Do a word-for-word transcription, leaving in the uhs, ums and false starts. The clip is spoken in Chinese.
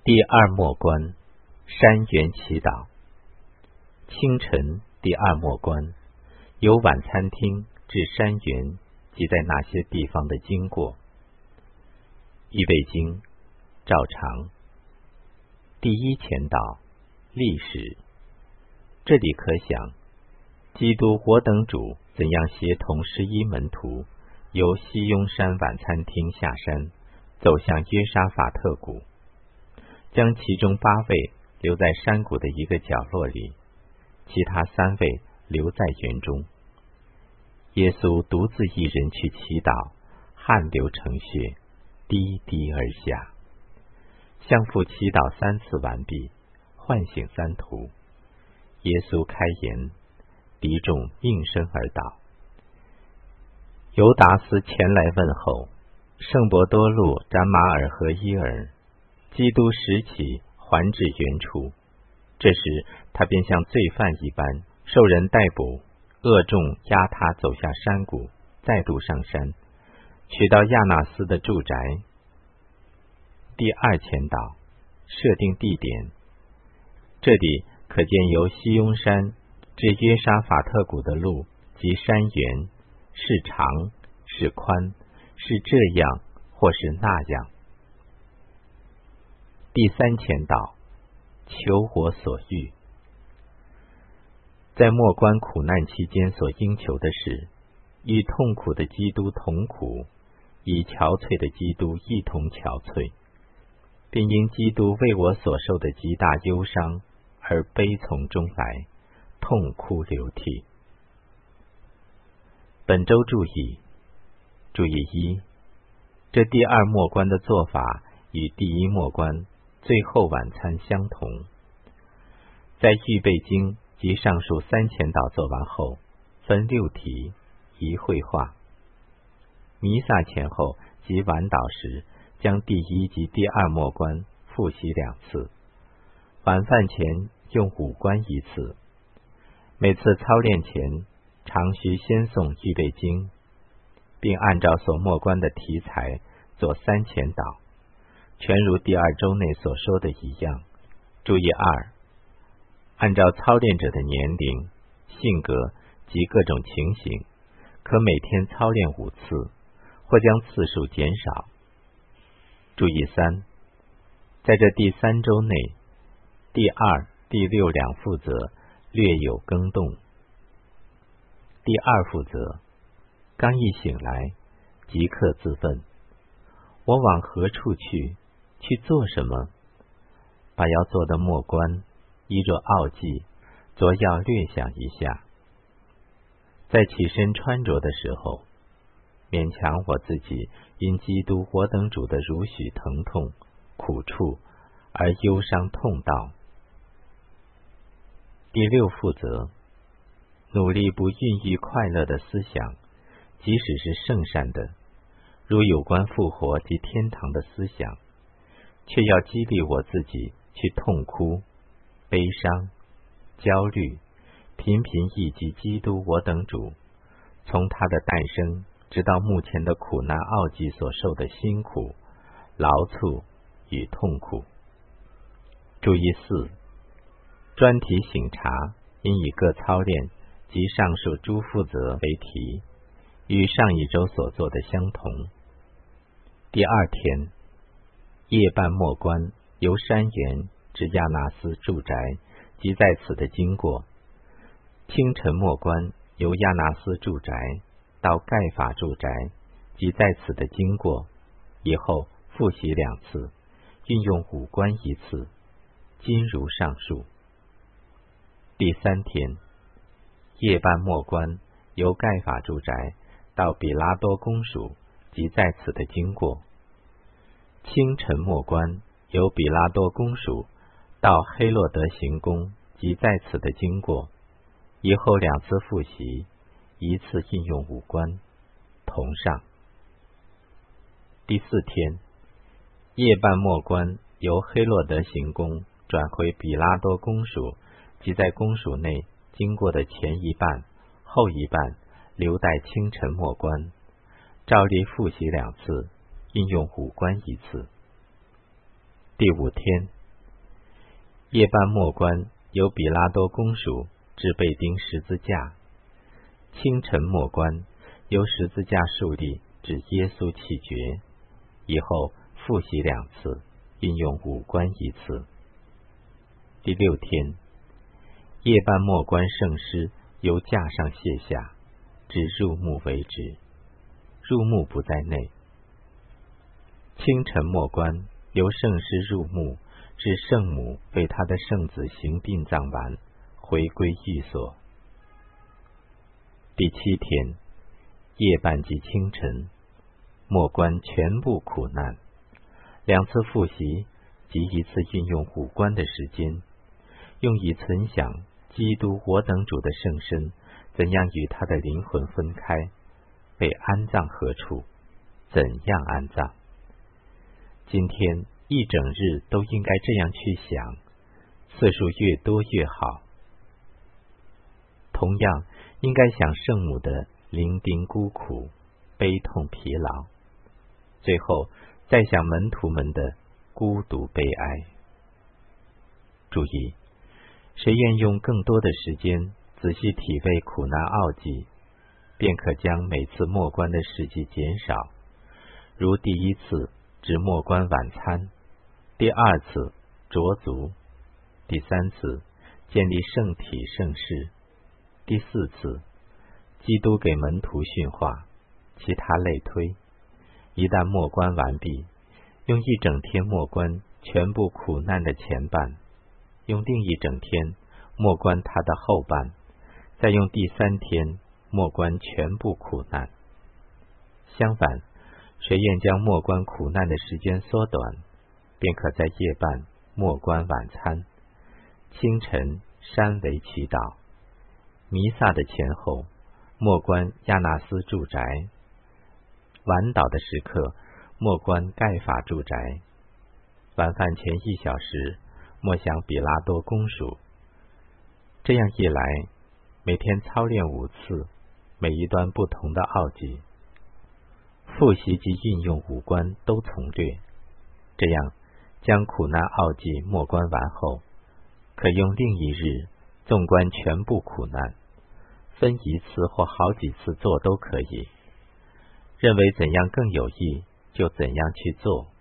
第二末关，山园祈祷。清晨第二末关，由晚餐厅至山园及在那些地方的经过。预备经照常。第一前导历史。这里可想，基督活等主怎样协同十一门徒，由西雍山晚餐厅下山，走向约沙法特谷，将其中八位留在山谷的一个角落里，其他三位留在园中。耶稣独自一人去祈祷，汗流成血，滴滴而下。向父祈祷三次完毕，唤醒三徒。耶稣开言，敌众应声而倒。犹达斯前来问候，圣伯多禄、斩马尔和伊尔。基督拾起，还至原处。这时他便像罪犯一般，受人逮捕，恶众押他走下山谷，再度上山，取到亚那斯的住宅。第二前导设定地点。这里可见由西雍山至约沙法特谷的路及山原，是长是宽，是这样或是那样。第三前导求我所欲。在末关苦难期间所应求的是，与痛苦的基督同苦，与憔悴的基督一同憔悴，并因基督为我所受的极大忧伤而悲从中来，痛哭流涕。本周注意注意一，这第二末关的做法与第一末关最后晚餐相同。在预备经及上述三前导做完后，分六题，一绘画。弥撒前后及晚祷时，将第一及第二末关复习两次。晚饭前用五关一次。每次操练前，常需先诵预备经，并按照所末关的题材做三前导，全如第二周内所说的一样。注意二，按照操练者的年龄、性格及各种情形，可每天操练五次，或将次数减少。注意三，在这第三周内，第二、第六两负责略有更动。第二负责，刚一醒来，即刻自问：我往何处去？去做什么？把要做的末关，依若奥记，左要略想一下。在起身穿着的时候，勉强我自己因基督我等主的如许疼痛、苦处而忧伤痛悼。第六负责，努力不孕育快乐的思想，即使是圣善的，如有关复活及天堂的思想，却要激励我自己去痛哭、悲伤、焦虑，频频忆及基督我等主从他的诞生直到目前的苦难奥迹所受的辛苦、劳促与痛苦。注意四，专题省察应以各操练及上述诸负责为题，与上一周所做的相同。第二天，夜半末关由山原至亚那斯住宅及在此的经过。清晨末关由亚那斯住宅到盖法住宅及在此的经过，以后复习两次，运用五关一次，今如上述。第三天，夜半末关由盖法住宅到比拉多公署及在此的经过。清晨末关由比拉多公署到黑洛德行宫及在此的经过，以后两次复习，一次应用五关，同上。第四天，夜半末关由黑洛德行宫转回比拉多公署及在公署内经过的前一半、后一半留待清晨末关，照例复习两次，应用五关一次。 第五天，夜半末观由比拉多公署至被钉十字架，清晨末观由十字架树立至耶稣气绝，以后复习两次，运用五观一次。第六天，夜半末观圣师由架上卸下，至入墓为止，入墓不在内。清晨末观由圣师入墓，至圣母为他的圣子行殡葬完，回归寓所。第七天，夜半及清晨，末观全部苦难，两次复习及一次运用五观的时间，用以存想基督我等主的圣身怎样与他的灵魂分开，被安葬何处，怎样安葬。今天一整日都应该这样去想，次数越多越好。同样应该想圣母的伶仃孤苦、悲痛疲劳，最后再想门徒们的孤独悲哀。注意，谁愿用更多的时间仔细体味苦难奥迹，便可将每次末观的时机减少，如第一次指末观晚餐，第二次着足，第三次建立圣体圣事，第四次基督给门徒训话，其他类推。一旦末观完毕，用一整天末观全部苦难的前半，用另一整天末观他的后半，再用第三天末观全部苦难。相反，谁愿将末观苦难的时间缩短，便可在夜半末观晚餐，清晨山为祈祷，弥撒的前后末观亚纳斯住宅，晚祷的时刻末观盖法住宅，晚饭前一小时默想比拉多公署。这样一来，每天操练五次，每一段不同的奥迹，复习及运用五观都从略，这样将苦难奥迹末观完后，可用另一日纵观全部苦难，分一次或好几次做都可以。认为怎样更有益，就怎样去做。